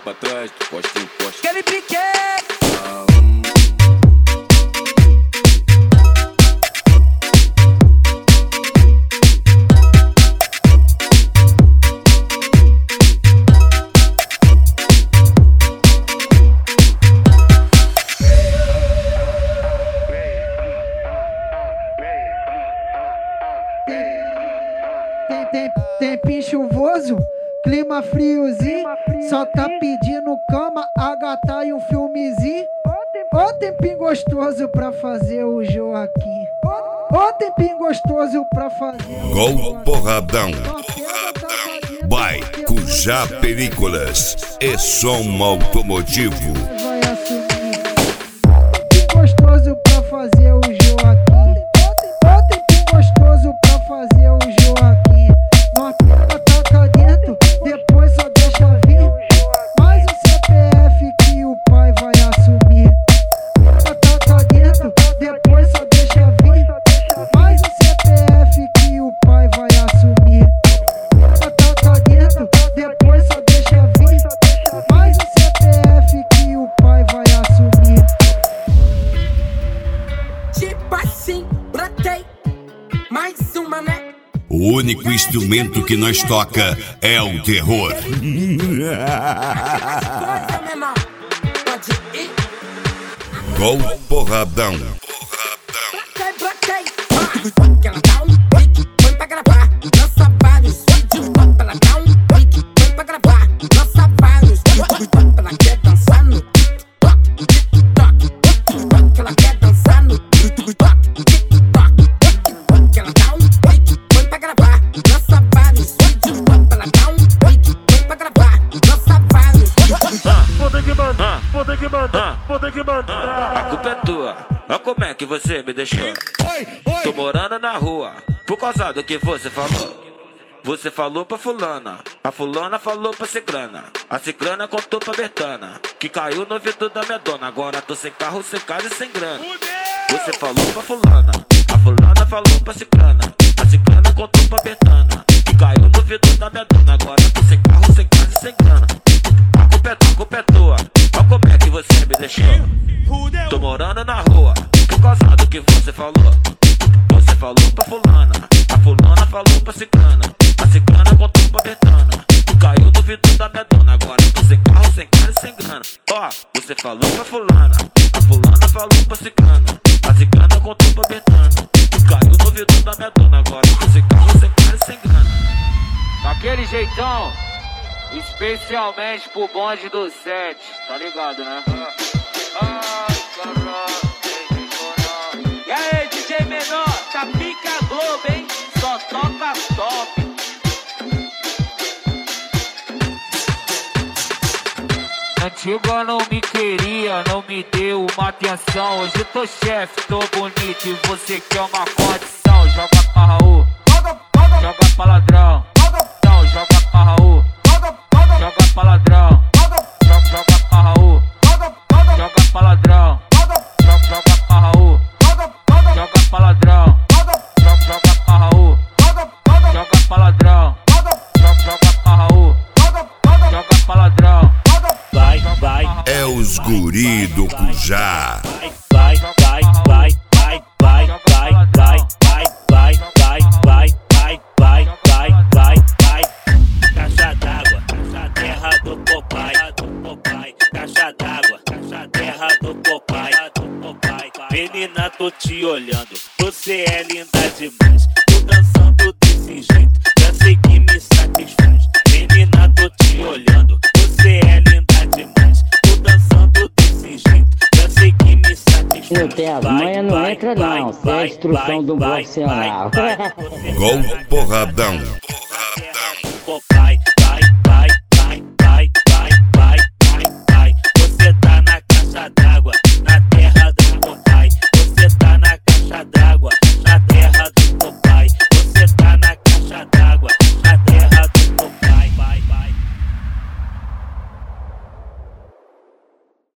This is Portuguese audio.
pra trás, de costa em costa. Aquele pique. Tempinho chuvoso, clima friozinho, só tá pedindo cama, a gata e um filmezinho. Ó tempinho gostoso pra fazer o Joaquim. Ó tempinho gostoso pra fazer o Gol Porradão. By Cujá Películas e som automotivo. Vai assumir. Tempinho gostoso pra fazer o Joaquim. Ó tempinho gostoso pra fazer o Joaquim. Nós pega, taca dentro, depois só deixa vir. Mais um CPF que o pai vai assumir. Pega, taca dentro, depois só deixa vir. Mais um CPF que o pai vai assumir. Pega, taca dentro, depois só deixa vir. Mais um CPF que o pai vai assumir. Tipo assim, brotei. Mais uma, né? O único instrumento que nós toca é o terror. Coisa menor. Pode ir. Gol Porradão. Brotei. Que ela dá um pique, põe pra gravar. Lança vários vídeos. Ela dá um pique, põe pra gravar. Lança vários vídeos. Ela quer dançar no TikTok, TikTok. Que ela quer dançar no TikTok, TikTok. Que ela dá um pique, põe pra gravar. Lança vários vídeos. Ela dá um pique, põe pra gravar. Lança vários vídeos. Vou ter que mandar, vou ter que mandar, vou ter que mandar. A culpa é tua, olha como é que você me deixou. Tô morando na rua, por causa do que você falou. Você falou pra fulana, a fulana falou pra ciclana. A ciclana contou pra Bertana, que caiu no ouvido da minha dona. Agora tô sem carro, sem casa e sem grana. Você falou pra fulana, a fulana falou pra ciclana. A ciclana contou pra Bertana, que caiu no ouvido da minha dona. Agora tô sem carro, sem casa e sem grana. A culpa é tua, olha como é que você me deixou. Tô morando na rua, por causa do que você falou. Você falou pra fulana, a fulana falou pra ciclana. A ciclana contou pra Bertana, que caiu no vidro da minha dona. Agora tô sem carro, sem casa e sem grana. Ó, você falou pra fulana, a fulana falou pra ciclana. A ciclana contou pra Bertana, que caiu no vidro da minha dona. Agora tô sem carro, sem casa e sem grana. Daquele jeitão, especialmente pro bonde do 7, tá ligado, né? Ai, caralho. E aí, DJ menor, tá pica Globo, hein? Só toca top. Antiga não me queria, não me deu uma atenção. Hoje tô chefe, tô bonito e você quer uma condição. Joga pra Raul, joga pra ladrão. Não, joga pra Raul, joga pra ladrão. Joga pra Raul, joga pra ladrão. Joga pra Raul, joga pra ladrão. Joga pra Raul, joga pra ladrão. Joga pra Raul, joga pra ladrão. Vai, vai, É os guri do Cujá. vai, vai, vai, vai, vai, vai, vai, vai, vai, vai, vai, vai, vai, vai, vai. Caixa d'água, caixa terra do Popeye, caixa d'água, caixa terra do Popeye. Menina, tô te olhando, você é linda demais. Tô dançando desse jeito, já sei que me satisfaz. Menina, tô te olhando, você é linda demais. Tô dançando desse jeito, já sei que me satisfaz. Meu Deus, amanhã não entra não, isso é a instrução do profissional. Gol Porradão.